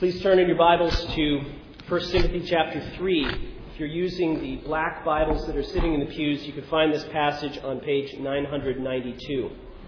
Please turn in your Bibles to 1 Timothy chapter 3. If you're using the black Bibles that are sitting in the pews, you can find this passage on page 992.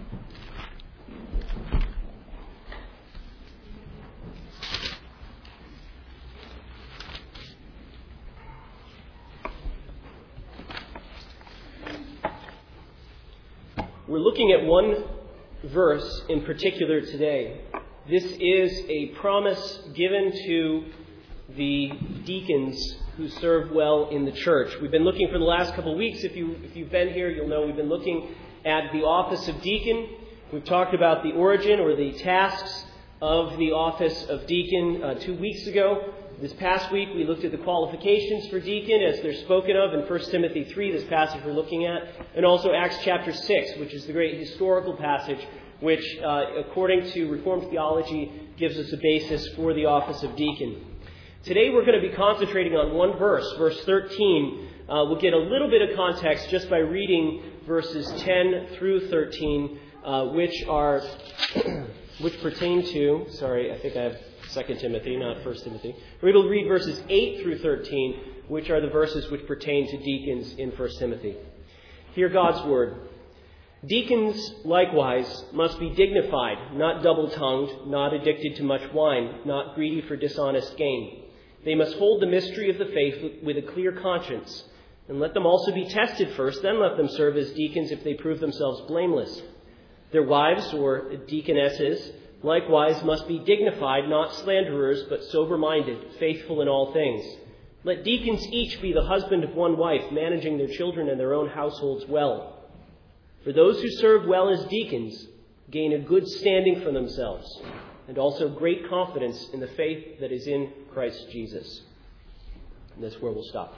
We're looking at one verse in particular today. This is a promise given to the deacons who serve well in the church. We've been looking for the last couple of weeks. If you've been here, you'll know we've been looking at the office of deacon. We've talked about the origin or the tasks of the office of deacon 2 weeks ago. This past week, we looked at the qualifications for deacon as they're spoken of in 1 Timothy 3, this passage we're looking at, and also Acts chapter 6, which is the great historical passage which, according to Reformed theology, gives us a basis for the office of deacon. Today we're going to be concentrating on one verse, verse 13. We'll get a little bit of context just by reading verses 10 through 13, which pertain to, I think I have 2 Timothy, not 1 Timothy. We're going to read verses 8 through 13, which are the verses which pertain to deacons in 1 Timothy. Hear God's word. Deacons, likewise, must be dignified, not double-tongued, not addicted to much wine, not greedy for dishonest gain. They must hold the mystery of the faith with a clear conscience, and let them also be tested first, then let them serve as deacons if they prove themselves blameless. Their wives, or deaconesses, likewise must be dignified, not slanderers, but sober-minded, faithful in all things. Let deacons each be the husband of one wife, managing their children and their own households well. For those who serve well as deacons gain a good standing for themselves, and also great confidence in the faith that is in Christ Jesus. And that's where we'll stop.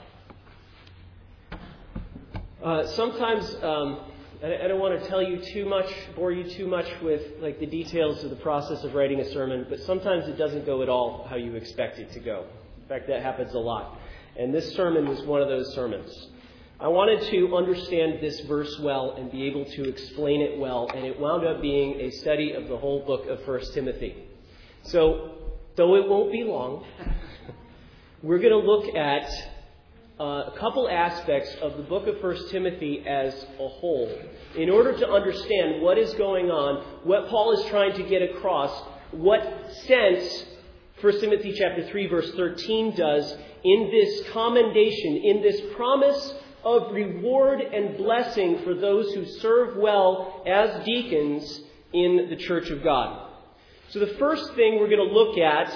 Sometimes, I don't want to tell you too much, bore you too much with the details of the process of writing a sermon, but sometimes it doesn't go at all how you expect it to go. In fact, that happens a lot. And this sermon was one of those sermons. I wanted to understand this verse well and be able to explain it well, and it wound up being a study of the whole book of 1 Timothy. So, though it won't be long, we're going to look at a couple aspects of the book of 1 Timothy as a whole in order to understand what is going on, what Paul is trying to get across, what sense 1 Timothy chapter 3 verse 13 does in this commendation, in this promise of reward and blessing for those who serve well as deacons in the church of God. So the first thing we're going to look at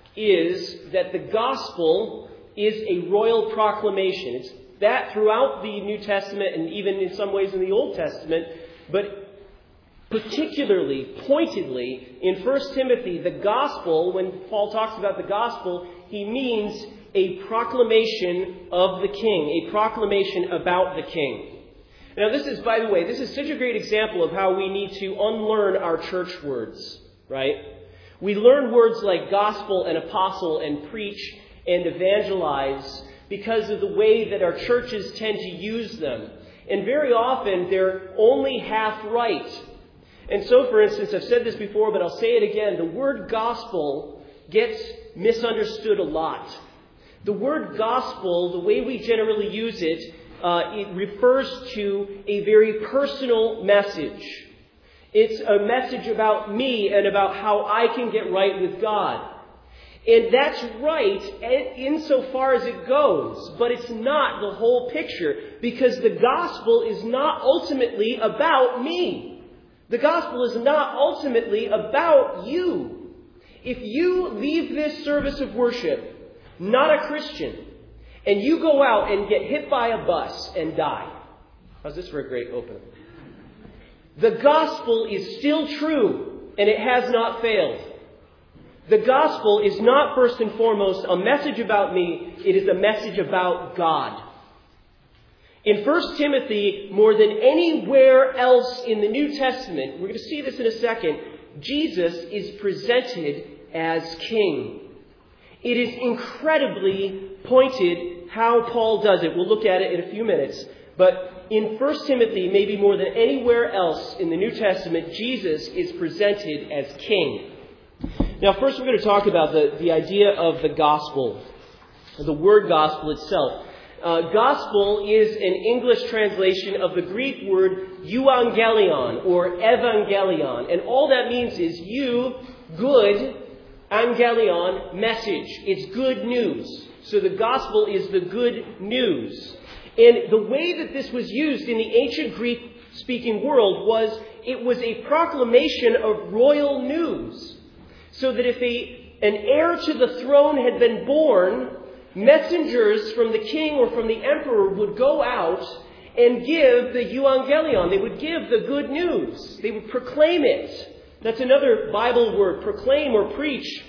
is that the gospel is a royal proclamation. It's that throughout the New Testament and even in some ways in the Old Testament, but particularly, pointedly, in 1 Timothy, the gospel, when Paul talks about the gospel, he means a proclamation of the king, a proclamation about the king. Now this is, by the way, this is such a great example of how we need to unlearn our church words, right? We learn words like gospel and apostle and preach and evangelize because of the way that our churches tend to use them. And very often they're only half right. And so, for instance, I've said this before, but I'll say it again. The word gospel gets misunderstood a lot. The word gospel, the way we generally use it, it refers to a very personal message. It's a message about me and about how I can get right with God. And that's right insofar as it goes, but it's not the whole picture, because the gospel is not ultimately about me. The gospel is not ultimately about you. If you leave this service of worship not a Christian, and you go out and get hit by a bus and die. How's this for a great opener? The gospel is still true, and it has not failed. The gospel is not first and foremost a message about me, it is a message about God. In 1 Timothy, more than anywhere else in the New Testament, we're going to see this in a second, Jesus is presented as king. It is incredibly pointed how Paul does it. We'll look at it in a few minutes. But in 1 Timothy, maybe more than anywhere else in the New Testament, Jesus is presented as king. Now, first we're going to talk about the idea of the gospel, the word gospel itself. Gospel is an English translation of the Greek word euangelion or evangelion. And all that means is good, angelion, message. It's good news. So the gospel is the good news. And the way that this was used in the ancient Greek-speaking world was it was a proclamation of royal news. So that if an heir to the throne had been born, messengers from the king or from the emperor would go out and give the euangelion. They would give the good news. They would proclaim it. That's another Bible word, proclaim or preach.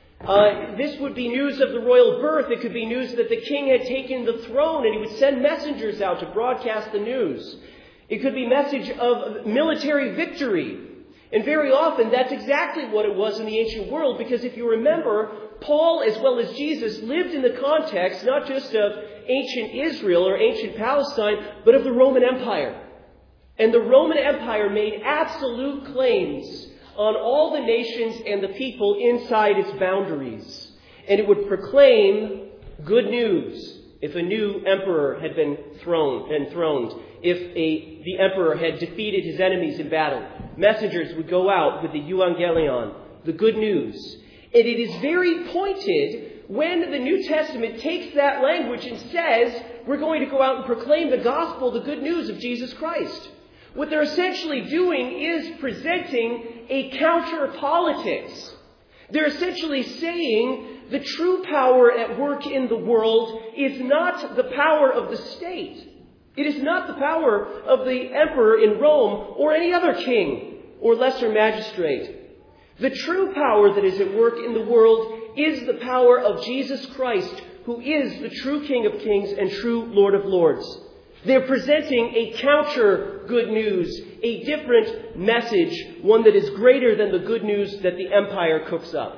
This would be news of the royal birth. It could be news that the king had taken the throne, and he would send messengers out to broadcast the news. It could be message of military victory. And very often, that's exactly what it was in the ancient world, because if you remember, Paul, as well as Jesus, lived in the context not just of ancient Israel or ancient Palestine, but of the Roman Empire. And the Roman Empire made absolute claims on all the nations and the people inside its boundaries. And it would proclaim good news if a new emperor had been enthroned, if the emperor had defeated his enemies in battle. Messengers would go out with the euangelion, the good news. And it is very pointed when the New Testament takes that language and says, we're going to go out and proclaim the gospel, the good news of Jesus Christ. What they're essentially doing is presenting a counter-politics. They're essentially saying the true power at work in the world is not the power of the state. It is not the power of the emperor in Rome or any other king or lesser magistrate. The true power that is at work in the world is the power of Jesus Christ, who is the true King of Kings and true Lord of Lords. They're presenting a counter good news, a different message, one that is greater than the good news that the empire cooks up.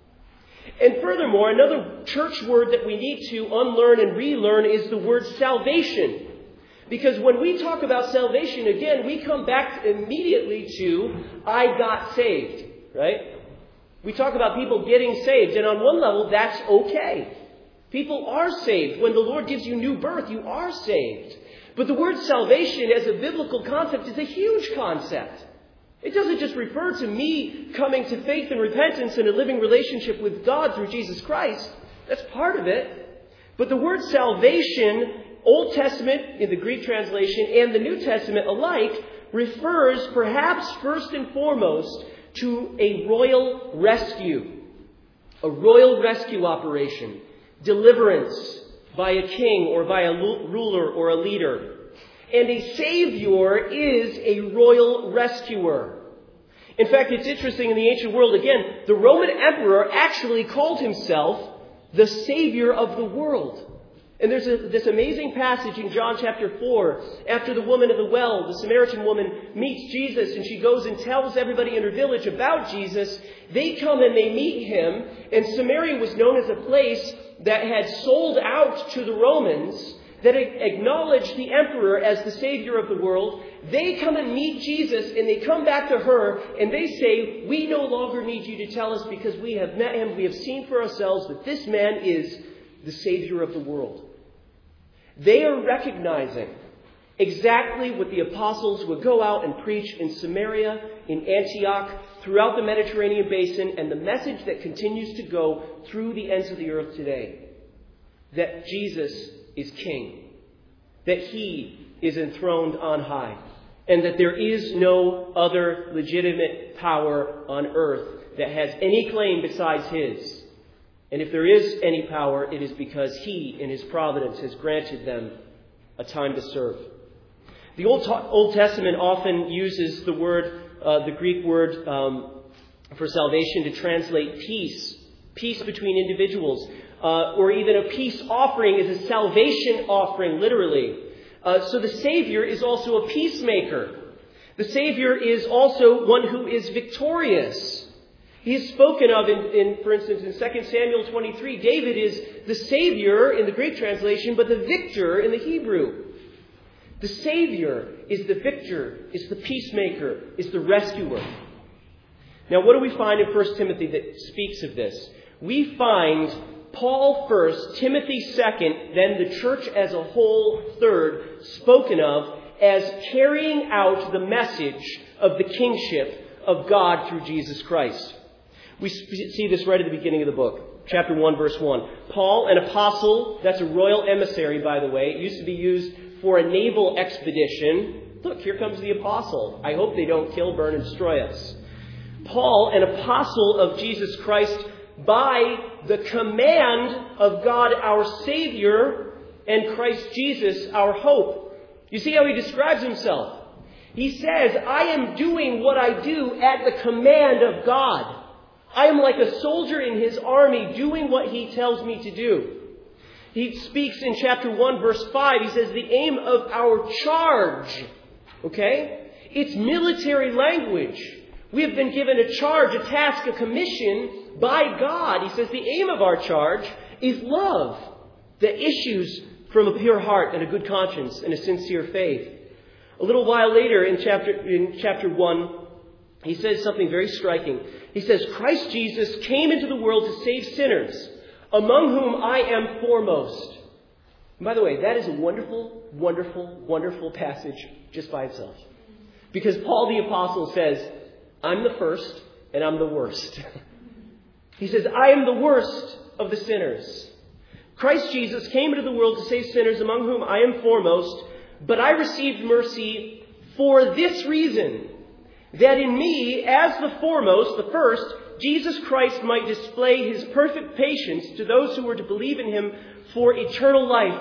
And furthermore, another church word that we need to unlearn and relearn is the word salvation. Because when we talk about salvation, again, we come back immediately to, I got saved, right? We talk about people getting saved, and on one level, that's okay. People are saved. When the Lord gives you new birth, you are saved. But the word salvation as a biblical concept is a huge concept. It doesn't just refer to me coming to faith and repentance and a living relationship with God through Jesus Christ. That's part of it. But the word salvation, Old Testament in the Greek translation and the New Testament alike, refers perhaps first and foremost to a royal rescue. A royal rescue operation. Deliverance by a king or by a ruler or a leader. And a savior is a royal rescuer. In fact, it's interesting in the ancient world, again, the Roman emperor actually called himself the savior of the world. And there's this amazing passage in John chapter 4. After the woman of the well, the Samaritan woman, meets Jesus and she goes and tells everybody in her village about Jesus. They come and they meet him. And Samaria was known as a place that had sold out to the Romans, that acknowledged the emperor as the savior of the world. They come and meet Jesus and they come back to her and they say, we no longer need you to tell us because we have met him. We have seen for ourselves that this man is the savior of the world. They are recognizing exactly what the apostles would go out and preach in Samaria, in Antioch, throughout the Mediterranean basin, and the message that continues to go through the ends of the earth today. That Jesus is king. That he is enthroned on high. And that there is no other legitimate power on earth that has any claim besides his. And if there is any power, it is because he, in his providence, has granted them a time to serve. The Old Testament often uses the word, the Greek word for salvation to translate peace. Peace between individuals. Or even a peace offering is a salvation offering, literally. So the Savior is also a peacemaker. The Savior is also one who is victorious. He is spoken of for instance, in 2 Samuel 23. David is the Savior in the Greek translation, but the victor in the Hebrew. The Savior is the victor, is the peacemaker, is the rescuer. Now, what do we find in 1 Timothy that speaks of this? We find Paul first, Timothy second, then the church as a whole third, spoken of as carrying out the message of the kingship of God through Jesus Christ. We see this right at the beginning of the book, chapter 1, verse 1. Paul, an apostle, that's a royal emissary, by the way. It used to be used for a naval expedition. Look, here comes the apostle. I hope they don't kill, burn, and destroy us. Paul, an apostle of Jesus Christ, by the command of God our Savior and Christ Jesus our hope. You see how he describes himself? He says, I am doing what I do at the command of God. I am like a soldier in his army doing what he tells me to do. He speaks in chapter 1, verse 5. He says, the aim of our charge. Okay? It's military language. We have been given a charge, a task, a commission by God. He says the aim of our charge is love that issues from a pure heart and a good conscience and a sincere faith. A little while later in chapter 1, he says something very striking. He says, Christ Jesus came into the world to save sinners, among whom I am foremost. And by the way, that is a wonderful, wonderful, wonderful passage just by itself. Because Paul the Apostle says, I'm the first and I'm the worst. He says, I am the worst of the sinners. Christ Jesus came into the world to save sinners, among whom I am foremost, but I received mercy for this reason, that in me, as the foremost, the first, Jesus Christ might display his perfect patience to those who were to believe in him for eternal life.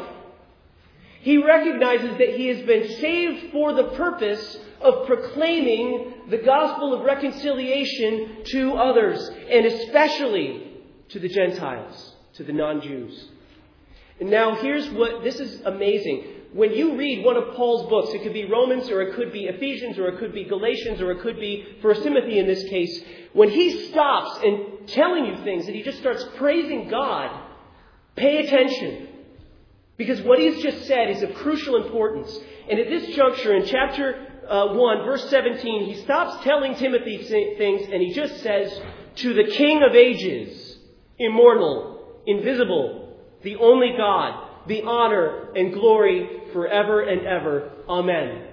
He recognizes that he has been saved for the purpose of proclaiming the gospel of reconciliation to others, and especially to the Gentiles, to the non-Jews. And now this is amazing. When you read one of Paul's books, it could be Romans, or it could be Ephesians, or it could be Galatians, or it could be 1 Timothy in this case, when he stops and telling you things and he just starts praising God, pay attention. Because what he's just said is of crucial importance. And at this juncture, in chapter 1, verse 17, he stops telling Timothy things and he just says, to the King of ages, immortal, invisible, the only God, the honor and glory forever and ever. Amen.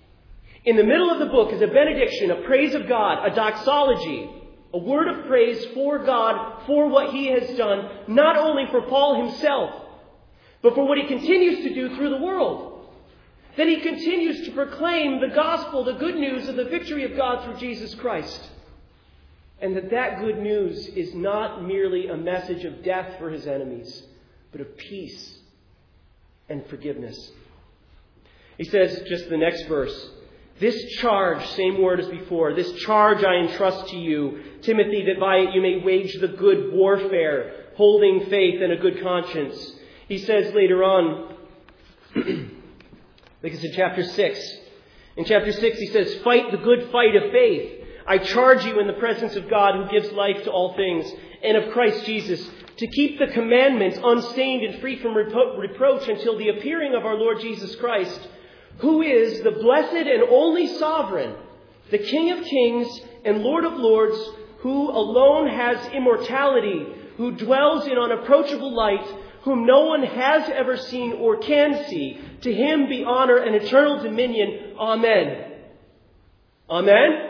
In the middle of the book is a benediction, a praise of God, a doxology, a word of praise for God for what he has done, not only for Paul himself, but for what he continues to do through the world. That he continues to proclaim the gospel, the good news of the victory of God through Jesus Christ. And that good news is not merely a message of death for his enemies, but of peace and forgiveness. He says, just the next verse, this charge, same word as before, this charge I entrust to you, Timothy, that by it you may wage the good warfare, holding faith and a good conscience. He says later on, I think it's in chapter 6. In chapter 6 he says, fight the good fight of faith. I charge you in the presence of God who gives life to all things, and of Christ Jesus, to keep the commandments unstained and free from reproach until the appearing of our Lord Jesus Christ, who is the blessed and only sovereign, the King of kings and Lord of lords, who alone has immortality, who dwells in unapproachable light, whom no one has ever seen or can see. To him be honor and eternal dominion. Amen. Amen?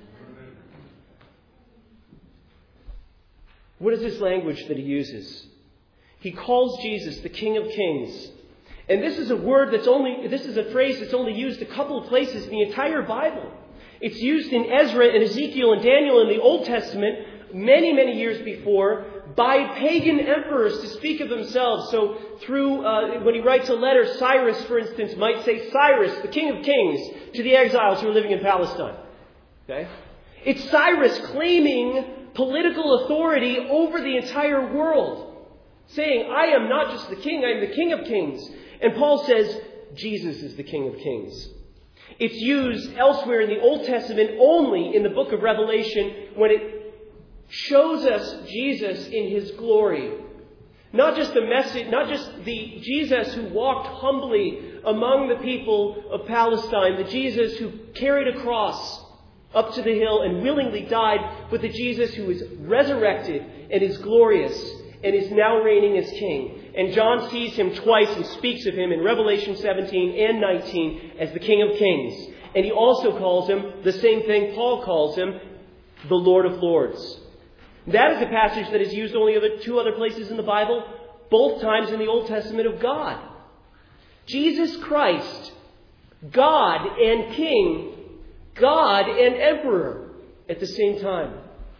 What is this language that he uses? He calls Jesus the King of Kings. And this is a phrase that's only used a couple of places in the entire Bible. It's used in Ezra and Ezekiel and Daniel in the Old Testament many, many years before by pagan emperors to speak of themselves. So when he writes a letter, Cyrus, for instance, might say, Cyrus, the King of Kings, to the exiles who are living in Palestine. Okay? It's Cyrus claiming political authority over the entire world, saying, I am not just the king, I am the King of Kings. And Paul says, Jesus is the King of Kings. It's used elsewhere in the Old Testament only in the book of Revelation when it shows us Jesus in his glory. Not just the Jesus who walked humbly among the people of Palestine, the Jesus who carried a cross, up to the hill and willingly died, but the Jesus who is resurrected and is glorious and is now reigning as king. And John sees him twice and speaks of him in Revelation 17 and 19 as the King of Kings. And he also calls him the same thing Paul calls him, the Lord of Lords. That is a passage that is used only two other places in the Bible, both times in the Old Testament of God. Jesus Christ, God and King, God and Emperor at the same time.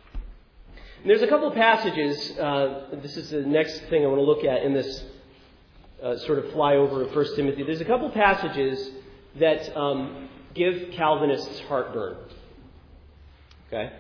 And there's a couple of passages, this is the next thing I want to look at in this sort of flyover of 1 Timothy. There's a couple of passages that give Calvinists heartburn. Okay?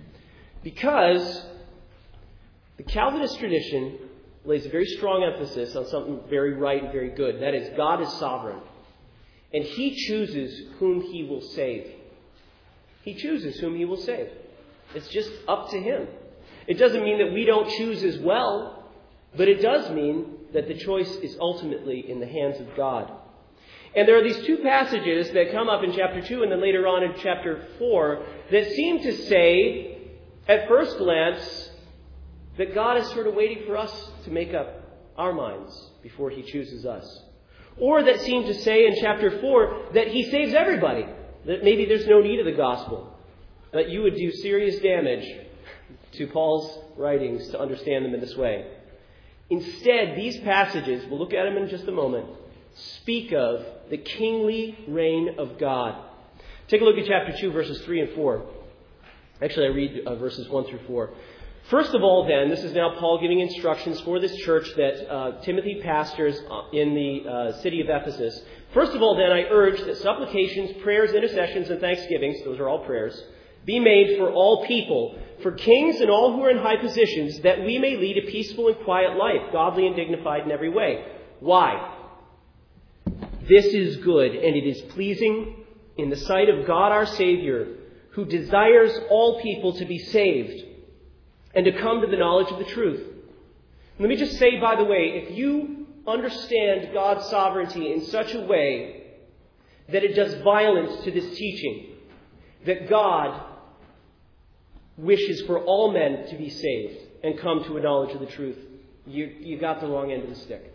Because the Calvinist tradition lays a very strong emphasis on something very right and very good. That is, God is sovereign. And He chooses whom He will save. He chooses whom He will save. It's just up to Him. It doesn't mean that we don't choose as well, but it does mean that the choice is ultimately in the hands of God. And there are these two passages that come up in chapter 2 and then later on in chapter 4 that seem to say, at first glance, that God is sort of waiting for us to make up our minds before He chooses us. Or that seem to say in chapter 4 that He saves everybody, that maybe there's no need of the gospel, that you would do serious damage to Paul's writings to understand them in this way. Instead, these passages, we'll look at them in just a moment, speak of the kingly reign of God. Take a look at chapter 2, verses 3 and 4. Actually, I read verses 1 through 4. First of all, then, this is now Paul giving instructions for this church that Timothy pastors in the city of Ephesus. First of all, then, I urge that supplications, prayers, intercessions, and thanksgivings, those are all prayers, be made for all people, for kings and all who are in high positions, that we may lead a peaceful and quiet life, godly and dignified in every way. Why? This is good, and it is pleasing in the sight of God our Savior, who desires all people to be saved and to come to the knowledge of the truth. Let me just say, by the way, if you understand God's sovereignty in such a way that it does violence to this teaching, that God wishes for all men to be saved and come to a knowledge of the truth, you got the wrong end of the stick.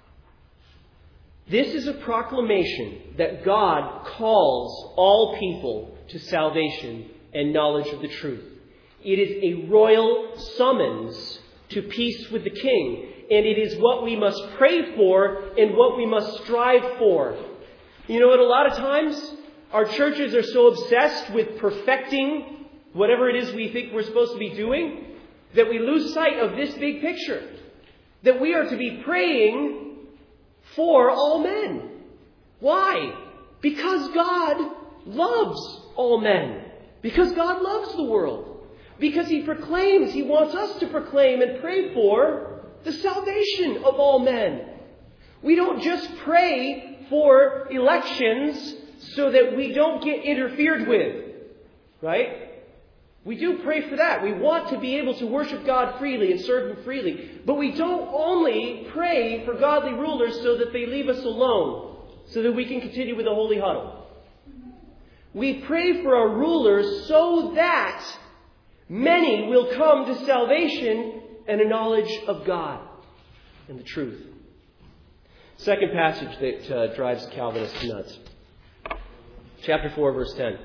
This is a proclamation that God calls all people to salvation and knowledge of the truth. It is a royal summons to peace with the King, and it is what we must pray for and what we must strive for. You know what, a lot of times our churches are so obsessed with perfecting whatever it is we think we're supposed to be doing that we lose sight of this big picture, that we are to be praying for all men. Why? Because God loves all men. Because God loves the world. Because He proclaims, He wants us to proclaim and pray for the salvation of all men. We don't just pray for elections so that we don't get interfered with. Right? We do pray for that. We want to be able to worship God freely and serve Him freely. But we don't only pray for godly rulers so that they leave us alone, so that we can continue with the holy huddle. We pray for our rulers so that many will come to salvation and a knowledge of God and the truth. Second passage that drives Calvinists nuts. Chapter 4, verse 10.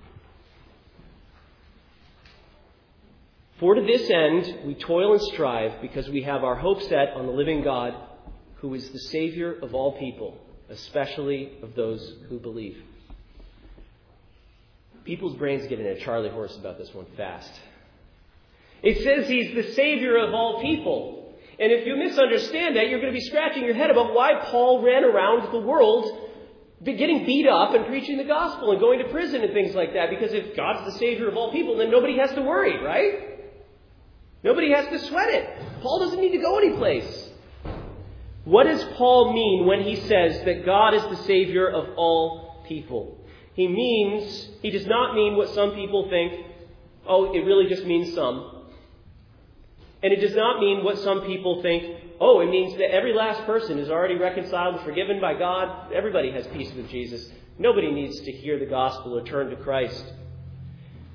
For to this end we toil and strive, because we have our hope set on the living God, who is the Savior of all people, especially of those who believe. People's brains get in a Charlie horse about this one fast. It says He's the Savior of all people. And if you misunderstand that, you're going to be scratching your head about why Paul ran around the world getting beat up and preaching the gospel and going to prison and things like that. Because if God's the Savior of all people, then nobody has to worry, right? Nobody has to sweat it. Paul doesn't need to go anyplace. What does Paul mean when he says that God is the Savior of all people? He does not mean what some people think, oh, it really just means some. And it does not mean what some people think, oh, it means that every last person is already reconciled and forgiven by God. Everybody has peace with Jesus. Nobody needs to hear the gospel or turn to Christ.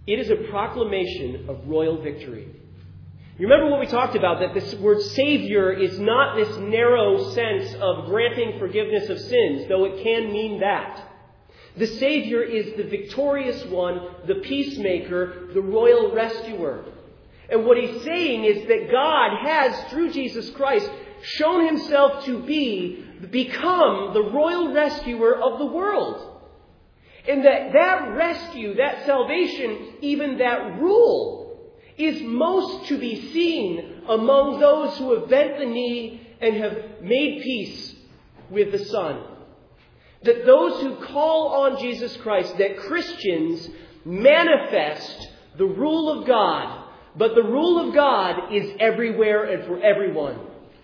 It is a proclamation of royal victory. You remember what we talked about, that this word Savior is not this narrow sense of granting forgiveness of sins, though it can mean that. The Savior is the victorious one, the peacemaker, the royal rescuer. And what he's saying is that God has, through Jesus Christ, shown himself to become the royal rescuer of the world. And that rescue, that salvation, even that rule, is most to be seen among those who have bent the knee and have made peace with the Son. That those who call on Jesus Christ, that Christians manifest the rule of God, but the rule of God is everywhere and for everyone.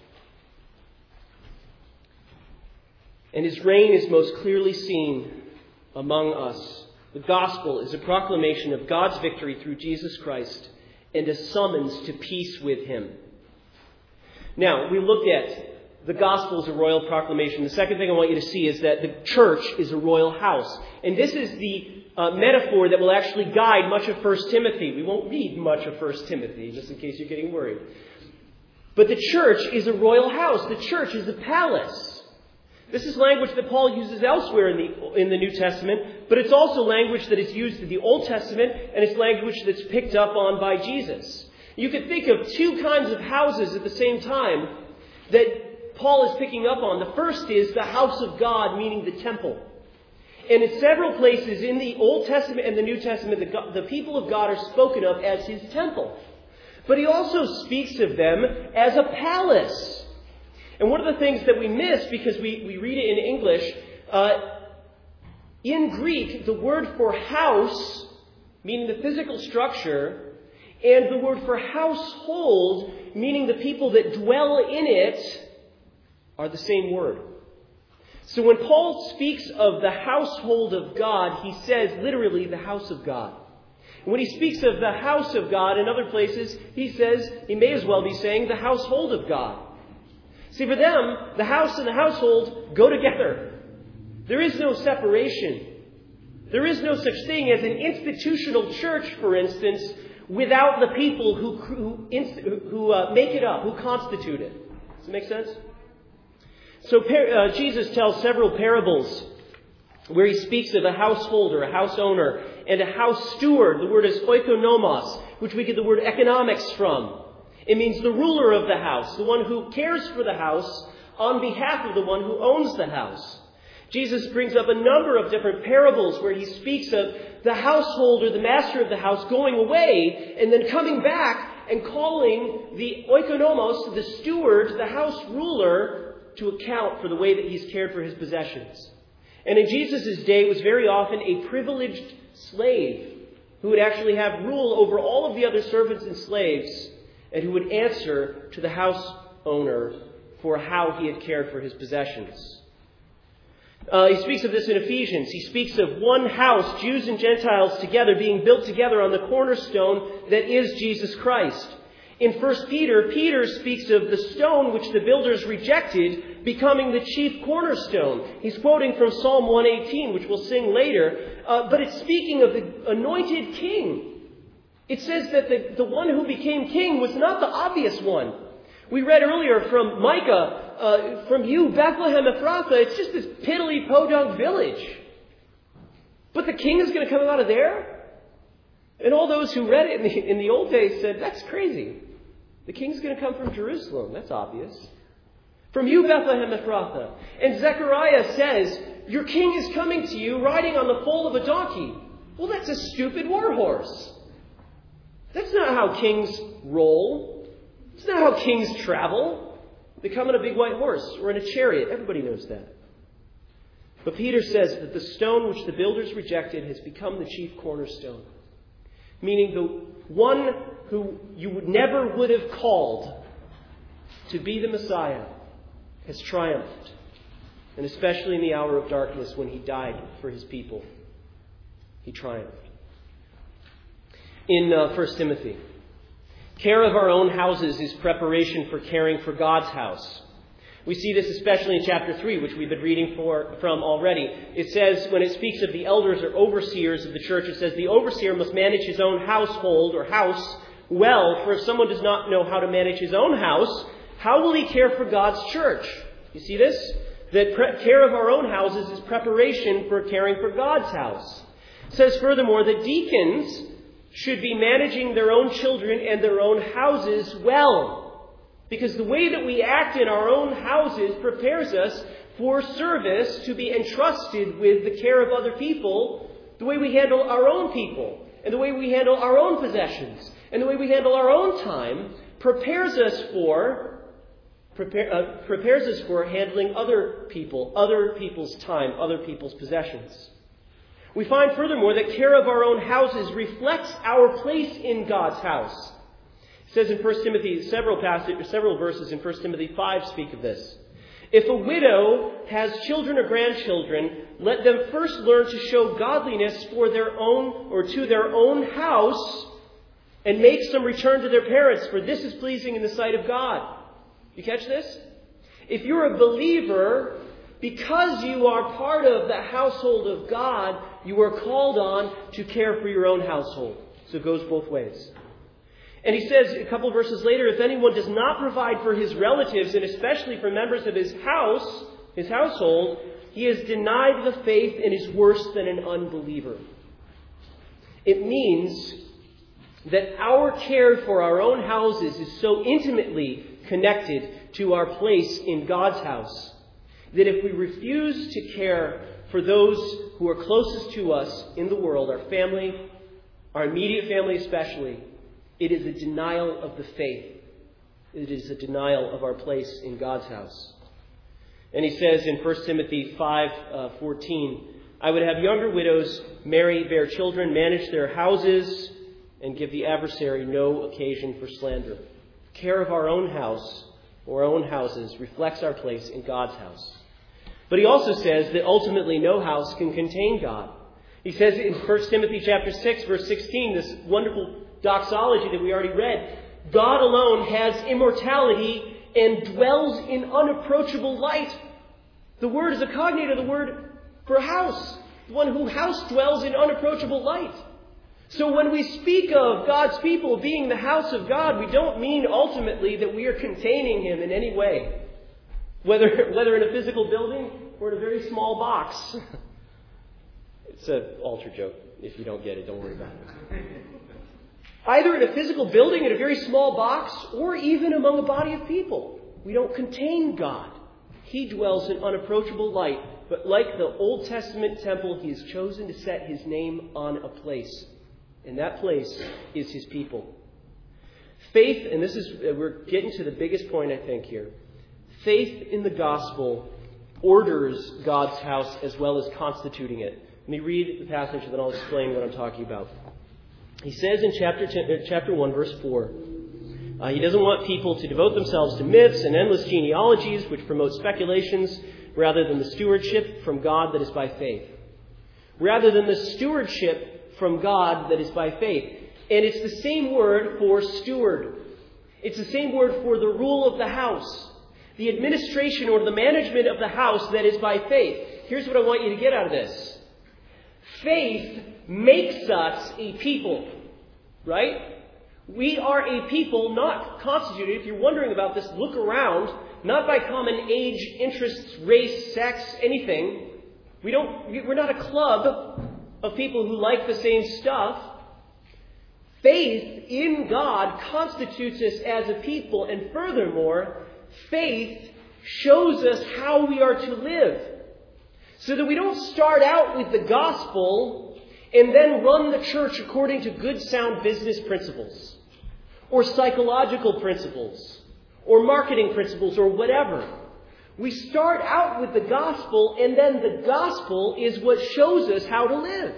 And his reign is most clearly seen among us. The gospel is a proclamation of God's victory through Jesus Christ and a summons to peace with him. Now, we looked at the gospel as a royal proclamation. The second thing I want you to see is that the church is a royal house. And this is the metaphor that will actually guide much of 1 Timothy. We won't read much of 1 Timothy, just in case you're getting worried. But the church is a royal house. The church is a palace. This is language that Paul uses elsewhere in the New Testament, but it's also language that is used in the Old Testament, and it's language that's picked up on by Jesus. You could think of two kinds of houses at the same time that Paul is picking up on. The first is the house of God, meaning the temple. And in several places in the Old Testament and the New Testament, the people of God are spoken of as his temple. But he also speaks of them as a palace. And one of the things that we miss, because we read it in English, in Greek, the word for house, meaning the physical structure, and the word for household, meaning the people that dwell in it, are the same word. So when Paul speaks of the household of God, he says literally the house of God. And when he speaks of the house of God in other places, he may as well be saying the household of God. See, for them, the house and the household go together. There is no separation. There is no such thing as an institutional church, for instance, without the people who make it up, who constitute it. Does it make sense? So Jesus tells several parables where he speaks of a householder, a house owner, and a house steward. The word is oikonomos, which we get the word economics from. It means the ruler of the house, the one who cares for the house on behalf of the one who owns the house. Jesus brings up a number of different parables where he speaks of the householder, the master of the house, going away and then coming back and calling the oikonomos, the steward, the house ruler, to account for the way that he's cared for his possessions. And in Jesus' day, it was very often a privileged slave who would actually have rule over all of the other servants and slaves, and who would answer to the house owner for how he had cared for his possessions. He speaks of this in Ephesians. He speaks of one house, Jews and Gentiles together, being built together on the cornerstone that is Jesus Christ. In 1 Peter, Peter speaks of the stone which the builders rejected becoming the chief cornerstone. He's quoting from Psalm 118, which we'll sing later, but it's speaking of the anointed king. It says that the one who became king was not the obvious one. We read earlier from Micah, from you, Bethlehem Ephrathah, it's just this piddly podunk village. But the king is going to come out of there? And all those who read it in the old days said, that's crazy. The king's going to come from Jerusalem. That's obvious. From you, Bethlehem Ephrathah. And Zechariah says, your king is coming to you riding on the foal of a donkey. Well, that's a stupid war horse. That's not how kings roll. It's not how kings travel. They come on a big white horse or in a chariot. Everybody knows that. But Peter says that the stone which the builders rejected has become the chief cornerstone. Meaning the one who you would have called to be the Messiah has triumphed. And especially in the hour of darkness when he died for his people, he triumphed. In 1 Timothy, care of our own houses is preparation for caring for God's house. We see this especially in chapter 3, which we've been reading from already. It says, when it speaks of the elders or overseers of the church, it says, the overseer must manage his own household or house well, for if someone does not know how to manage his own house, how will he care for God's church? You see this? That care of our own houses is preparation for caring for God's house. It says furthermore that deacons should be managing their own children and their own houses well. Because the way that we act in our own houses prepares us for service to be entrusted with the care of other people, the way we handle our own people, and the way we handle our own possessions, and the way we handle our own time prepares us for handling other people, other people's time, other people's possessions. We find furthermore that care of our own houses reflects our place in God's house. It says in 1 Timothy, several verses in 1 Timothy 5 speak of this. If a widow has children or grandchildren, let them first learn to show godliness for their own or to their own house, and make some return to their parents, for this is pleasing in the sight of God. You catch this? If you're a believer, because you are part of the household of God, you are called on to care for your own household. So it goes both ways. And he says a couple of verses later, if anyone does not provide for his relatives, and especially for members of his household, he has denied the faith and is worse than an unbeliever. It means that our care for our own houses is so intimately connected to our place in God's house that if we refuse to care for those who are closest to us in the world, our family, our immediate family especially, it is a denial of the faith. It is a denial of our place in God's house. And he says in 1 Timothy 5:14, I would have younger widows marry, bear children, manage their houses, and give the adversary no occasion for slander. Care of our own house or our own houses reflects our place in God's house. But he also says that ultimately no house can contain God. He says in 1 Timothy chapter 6, verse 16, this wonderful doxology that we already read, God alone has immortality and dwells in unapproachable light. The word is a cognate of the word for house. The one who house dwells in unapproachable light. So when we speak of God's people being the house of God, we don't mean ultimately that we are containing Him in any way. Whether in a physical building or in a very small box. It's an altar joke. If you don't get it, don't worry about it. Either in a physical building, in a very small box, or even among a body of people. We don't contain God. He dwells in unapproachable light. But like the Old Testament temple, He has chosen to set His name on a place. And that place is His people. Faith, and we're getting to the biggest point I think here. Faith in the gospel orders God's house as well as constituting it. Let me read the passage and then I'll explain what I'm talking about. He says in chapter 1, verse 4, he doesn't want people to devote themselves to myths and endless genealogies which promote speculations rather than the stewardship from God that is by faith. Rather than the stewardship from God that is by faith. And it's the same word for steward. It's the same word for the rule of the house. The administration or the management of the house that is by faith. Here's what I want you to get out of this. Faith makes us a people. Right? We are a people not constituted, if you're wondering about this, look around, not by common age, interests, race, sex, anything. We're not a club of people who like the same stuff. Faith in God constitutes us as a people, and furthermore, faith shows us how we are to live. So that we don't start out with the gospel and then run the church according to good, sound business principles, or psychological principles, or marketing principles, or whatever. We start out with the gospel, and then the gospel is what shows us how to live.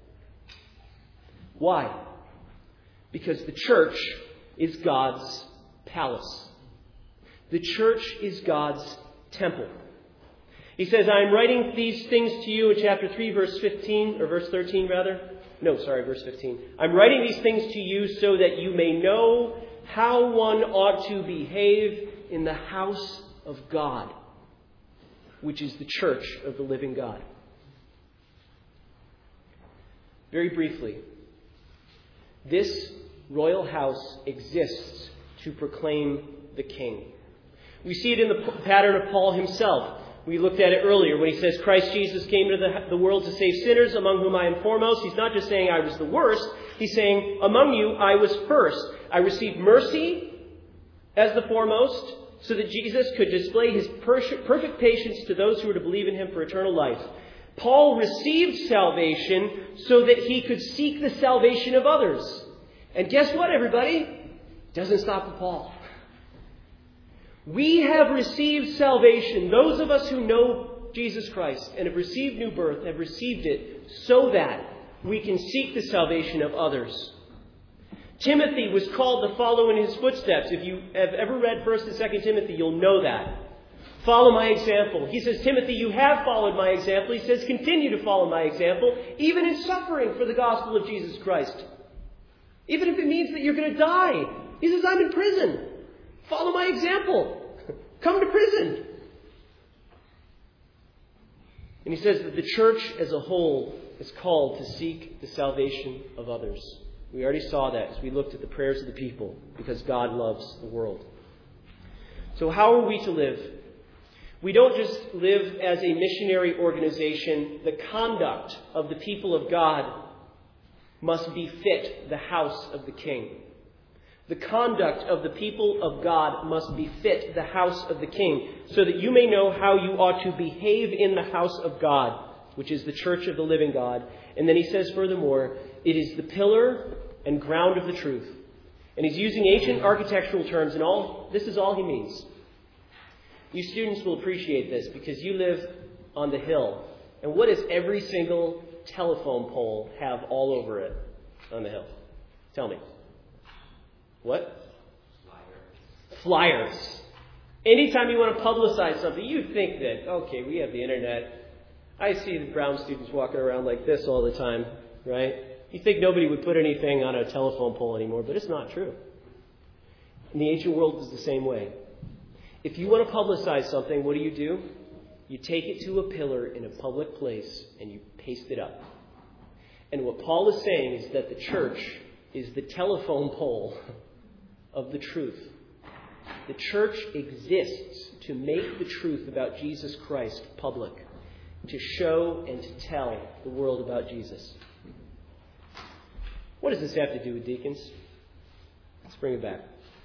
Why? Because the church is God's palace. The church is God's temple. He says, I am writing these things to you in chapter 3, verse 15, or verse 13 rather. No, sorry, verse 15. I'm writing these things to you so that you may know how one ought to behave in the house of God, which is the church of the living God. Very briefly, this royal house exists to proclaim the King. We see it in the pattern of Paul himself. We looked at it earlier when he says, Christ Jesus came into the world to save sinners, among whom I am foremost. He's not just saying I was the worst. He's saying, among you, I was first. I received mercy as the foremost, so that Jesus could display his perfect patience to those who were to believe in him for eternal life. Paul received salvation so that he could seek the salvation of others. And guess what, everybody? It doesn't stop with Paul. We have received salvation. Those of us who know Jesus Christ and have received new birth have received it so that we can seek the salvation of others. Timothy was called to follow in his footsteps. If you have ever read 1 and 2 Timothy, you'll know that. Follow my example. He says, Timothy, you have followed my example. He says, continue to follow my example, even in suffering for the gospel of Jesus Christ. Even if it means that you're going to die. He says, I'm in prison. Follow my example. Come to prison. And he says that the church as a whole is called to seek the salvation of others. We already saw that as we looked at the prayers of the people, because God loves the world. So how are we to live? We don't just live as a missionary organization. The conduct of the people of God must befit the house of the King. The conduct of the people of God must befit the house of the King, so that you may know how you ought to behave in the house of God, which is the church of the living God. And then he says furthermore, it is the pillar and ground of the truth. And he's using ancient architectural terms, and this is all he means. You students will appreciate this because you live on the hill. And what does every single telephone pole have all over it on the hill? Tell me. What? Flyers. Anytime you want to publicize something, you think that, okay, we have the internet. I see the Brown students walking around like this all the time, right? You think nobody would put anything on a telephone pole anymore, but it's not true. In the ancient world, it was the same way. If you want to publicize something, what do? You take it to a pillar in a public place and you paste it up. And what Paul is saying is that the church is the telephone pole of the truth. The church exists to make the truth about Jesus Christ public, to show and to tell the world about Jesus. What does this have to do with deacons? Let's bring it back.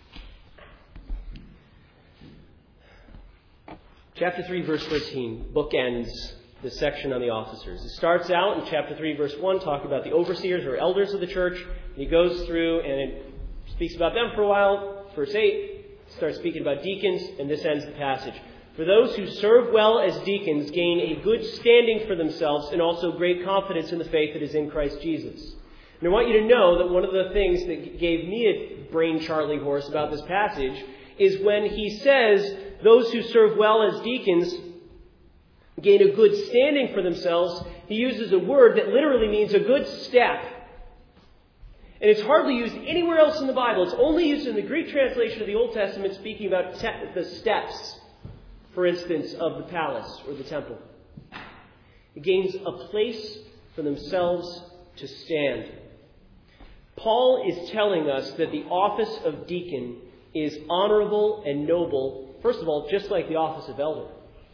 Chapter 3, verse 13 bookends the section on the officers. It starts out in chapter 3, verse 1, talking about the overseers or elders of the church. And he goes through and it speaks about them for a while. Verse 8 starts speaking about deacons, and this ends the passage. For those who serve well as deacons gain a good standing for themselves and also great confidence in the faith that is in Christ Jesus. And I want you to know that one of the things that gave me a brain Charlie horse about this passage is when he says those who serve well as deacons gain a good standing for themselves, he uses a word that literally means a good step. And it's hardly used anywhere else in the Bible. It's only used in the Greek translation of the Old Testament, speaking about the steps, for instance, of the palace or the temple. It gains a place for themselves to stand. Paul is telling us that the office of deacon is honorable and noble, first of all, just like the office of elder.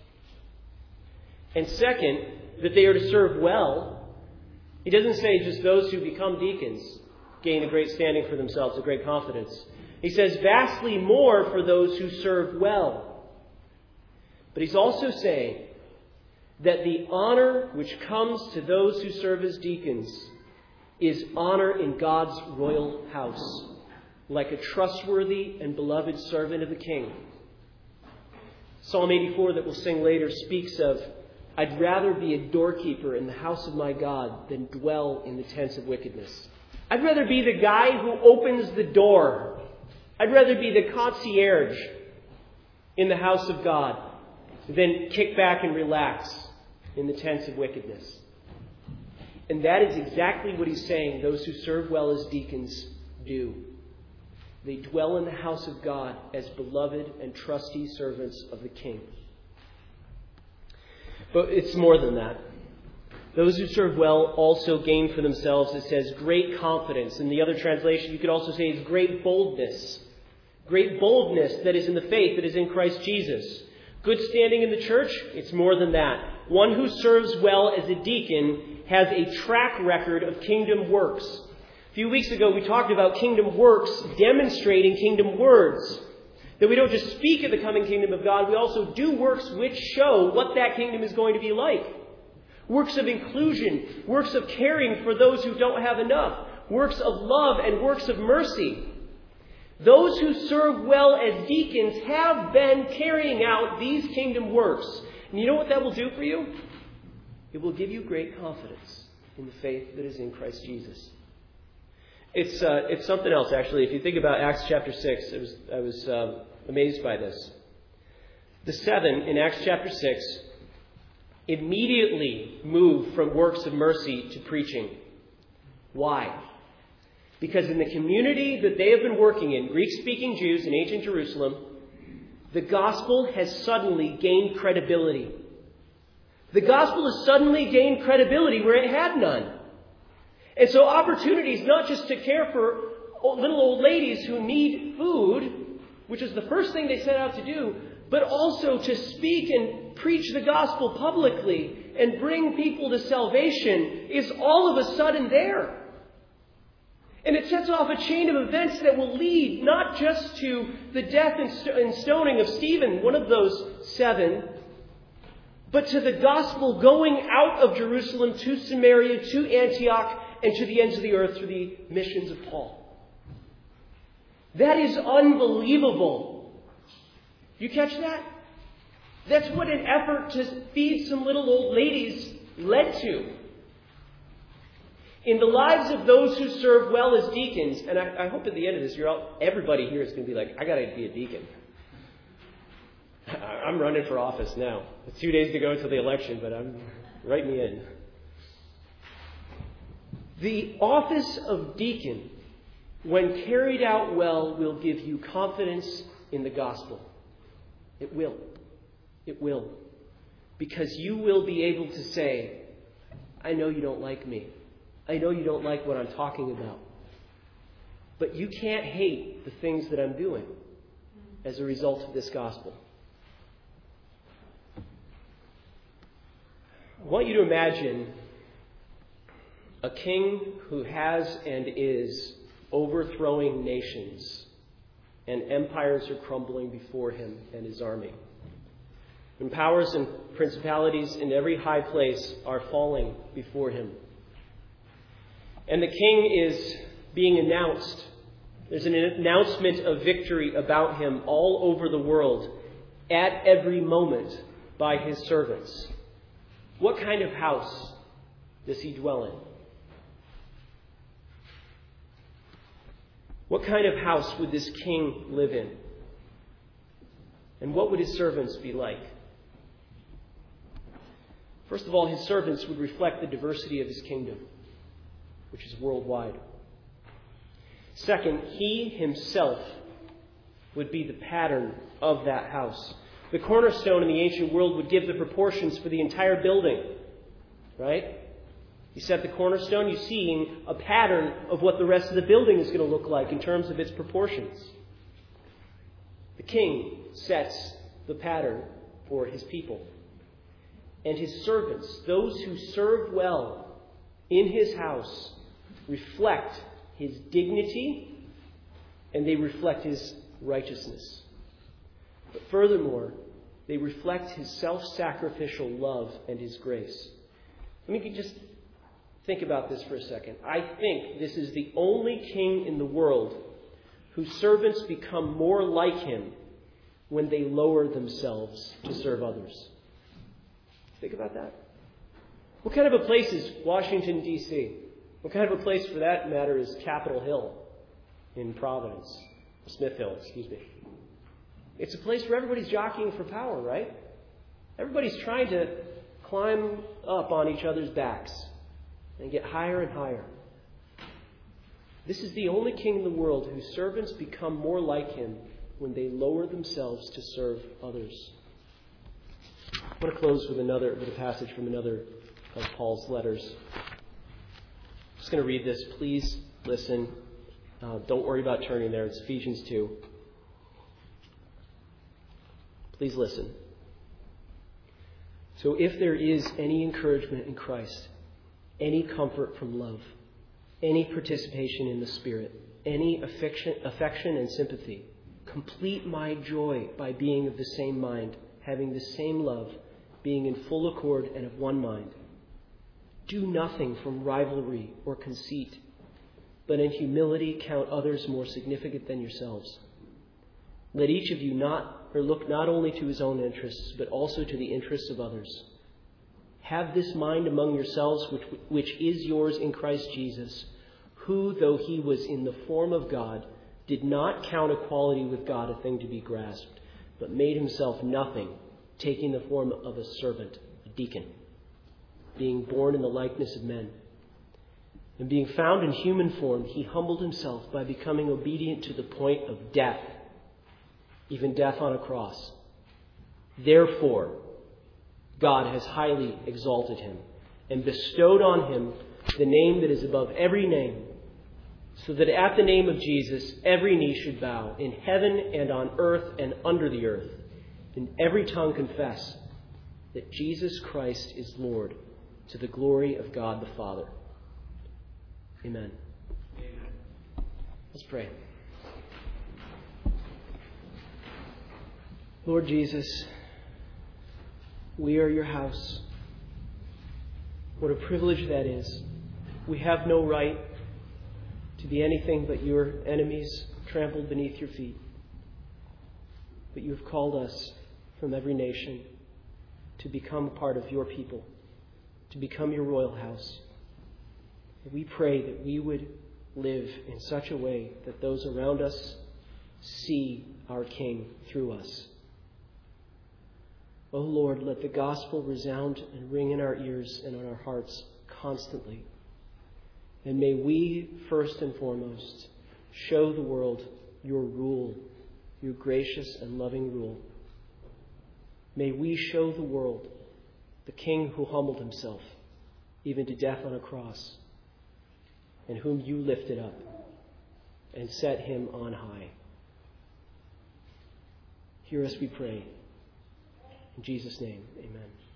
And second, that they are to serve well. He doesn't say just those who become deacons gain a great standing for themselves, a great confidence. He says vastly more for those who serve well. But he's also saying that the honor which comes to those who serve as deacons is honor in God's royal house, like a trustworthy and beloved servant of the King. Psalm 84 that we'll sing later speaks of, I'd rather be a doorkeeper in the house of my God than dwell in the tents of wickedness. I'd rather be the guy who opens the door. I'd rather be the concierge in the house of God than kick back and relax in the tents of wickedness. And that is exactly what he's saying those who serve well as deacons do. They dwell in the house of God as beloved and trusty servants of the King. But it's more than that. Those who serve well also gain for themselves, it says, great confidence. In the other translation, you could also say it's great boldness. Great boldness that is in the faith that is in Christ Jesus. Good standing in the church, it's more than that. One who serves well as a deacon has a track record of kingdom works. A few weeks ago, we talked about kingdom works demonstrating kingdom words. That we don't just speak of the coming kingdom of God, we also do works which show what that kingdom is going to be like. Works of inclusion, works of caring for those who don't have enough, works of love and works of mercy. Those who serve well as deacons have been carrying out these kingdom works. And you know what that will do for you? It will give you great confidence in the faith that is in Christ Jesus. It's something else, actually. If you think about Acts chapter 6, I was amazed by this. The 7 in Acts chapter 6 immediately moved from works of mercy to preaching. Why? Because in the community that they have been working in, Greek-speaking Jews in ancient Jerusalem, the gospel has suddenly gained credibility. The gospel has suddenly gained credibility where it had none. And so opportunities not just to care for little old ladies who need food, which is the first thing they set out to do, but also to speak and preach the gospel publicly and bring people to salvation is all of a sudden there. And it sets off a chain of events that will lead not just to the death and stoning of Stephen, one of those 7, but to the gospel going out of Jerusalem to Samaria, to Antioch, and to the ends of the earth through the missions of Paul. That is unbelievable. You catch that? That's what an effort to feed some little old ladies led to. In the lives of those who serve well as deacons, and I hope at the end of this, everybody here is going to be like, I got to be a deacon. I'm running for office now. It's 2 days to go until the election, but write me in. The office of deacon, when carried out well, will give you confidence in the gospel. It will. It will. Because you will be able to say, I know you don't like me. I know you don't like what I'm talking about. But you can't hate the things that I'm doing as a result of this gospel. I want you to imagine a king who has and is overthrowing nations, and empires are crumbling before him and his army. And powers and principalities in every high place are falling before him. And the king is being announced. There's an announcement of victory about him all over the world at every moment by his servants. What kind of house does he dwell in? What kind of house would this king live in? And what would his servants be like? First of all, his servants would reflect the diversity of his kingdom, which is worldwide. Second, he himself would be the pattern of that house. The cornerstone in the ancient world would give the proportions for the entire building, right? You set the cornerstone, you're seeing a pattern of what the rest of the building is going to look like in terms of its proportions. The king sets the pattern for his people. And his servants, those who serve well in his house, reflect his dignity and they reflect his righteousness. But furthermore, they reflect his self-sacrificial love and his grace. Let me just think about this for a second. I think this is the only king in the world whose servants become more like him when they lower themselves to serve others. Think about that. What kind of a place is Washington, D.C.? What kind of a place, for that matter, is Capitol Hill in Providence? Smith Hill, excuse me. It's a place where everybody's jockeying for power, right? Everybody's trying to climb up on each other's backs and get higher and higher. This is the only king in the world whose servants become more like him when they lower themselves to serve others. I want to close with a passage from another of Paul's letters. I'm just going to read this. Please listen. Don't worry about turning there. It's Ephesians 2. Please listen. So if there is any encouragement in Christ, any comfort from love, any participation in the Spirit, any affection and sympathy, complete my joy by being of the same mind, having the same love, being in full accord and of one mind. Do nothing from rivalry or conceit, but in humility count others more significant than yourselves. Let each of you look not only to his own interests, but also to the interests of others. Have this mind among yourselves, which is yours in Christ Jesus, who, though he was in the form of God, did not count equality with God a thing to be grasped, but made himself nothing, taking the form of a servant, a deacon, being born in the likeness of men. And being found in human form, he humbled himself by becoming obedient to the point of death, even death on a cross. Therefore, God has highly exalted him and bestowed on him the name that is above every name, so that at the name of Jesus every knee should bow, in heaven and on earth and under the earth, and every tongue confess that Jesus Christ is Lord, to the glory of God the Father. Amen. Let's pray. Lord Jesus, we are your house. What a privilege that is. We have no right to be anything but your enemies trampled beneath your feet. But you have called us from every nation to become a part of your people, to become your royal house. And we pray that we would live in such a way that those around us see our King through us. O Lord, let the gospel resound and ring in our ears and on our hearts constantly. And may we, first and foremost, show the world your rule, your gracious and loving rule. May we show the world the King who humbled himself, even to death on a cross, and whom you lifted up and set him on high. Hear us, we pray. In Jesus' name, amen.